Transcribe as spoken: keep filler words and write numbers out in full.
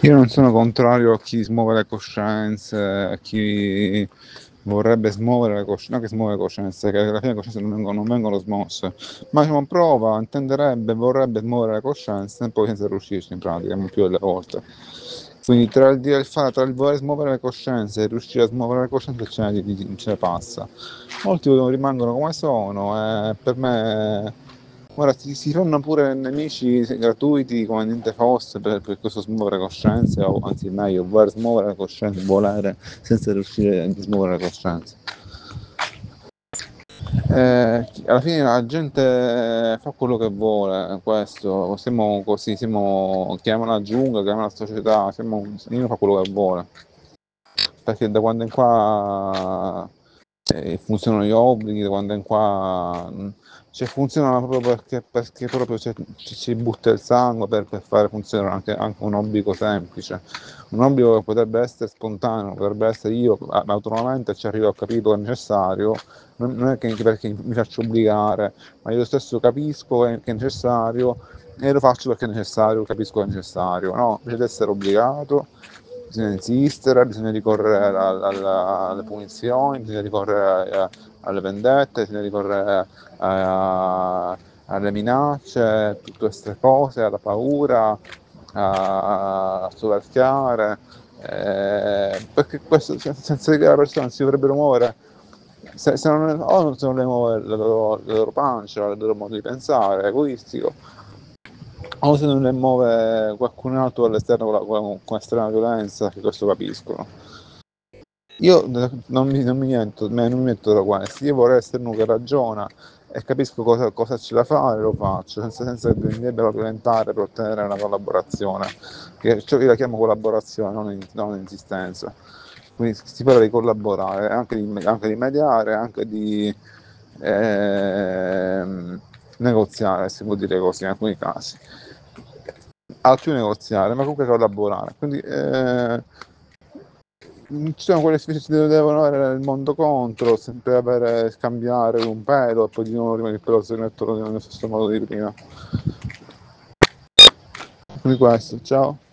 Io non sono contrario a chi smuove le coscienze, a chi vorrebbe smuovere le coscienze, non che smuove le coscienze, che alla fine le coscienze non vengono, non vengono smosse, ma diciamo, prova, intenderebbe, vorrebbe smuovere le coscienze e poi senza riuscirci in pratica, il più delle volte. Quindi tra il dire e il fare, tra il voler smuovere le coscienze e riuscire a smuovere le coscienze ce ne, di- ce ne passa. Molti rimangono come sono e per me ora si, si fanno pure nemici gratuiti come niente fosse per, per questo smuovere coscienze, o anzi meglio, voler smuovere le coscienze, volere senza riuscire a smuovere le coscienze. Eh, alla fine la gente fa quello che vuole, questo, siamo così, siamo, chiama la giungla, chiama la società, siamo, ognuno fa quello che vuole, perché da quando in qua eh, funzionano gli obblighi, da quando in qua mh, cioè, funzionano proprio perché, perché proprio ci, ci butta il sangue per, per fare funzionare anche, anche un obbligo semplice, un obbligo che potrebbe essere spontaneo, potrebbe essere io autonomamente ci arrivo a capito che è necessario, non, non è che perché mi faccio obbligare, ma io stesso capisco che è necessario e lo faccio perché è necessario, capisco che è necessario, no? Invece di essere obbligato, bisogna insistere, bisogna ricorrere alla- alla- alle punizioni, bisogna ricorrere a- alle vendette, bisogna ricorrere a- alle minacce, tutte queste cose, alla paura, a, a soverchiare, eh, perché questo, sen- senza che la persona si dovrebbero muovere, se, se non, o non, se non le muove la loro, la loro pancia, il loro modo di pensare, egoistico, o se non le muove qualcun altro all'esterno con, la, con, con estrema violenza, che questo capiscono. Io non mi, non mi metto, non mi metto da questo, io vorrei essere uno che ragiona e capisco cosa, cosa c'è da fare, lo faccio, senza, senza che mi debbano violentare per ottenere una collaborazione, che cioè io la chiamo collaborazione, non, in, non insistenza. Quindi si parla di collaborare, anche di, anche di mediare, anche di ehm, negoziare, si può dire così in alcuni casi. Al più negoziare, ma comunque collaborare. Quindi eh, ci sono quelle specie che devono avere il mondo contro, sempre avere, scambiare un pelo e poi di nuovo rimane il pelo se mettono nello stesso modo di prima. Quindi questo, ciao.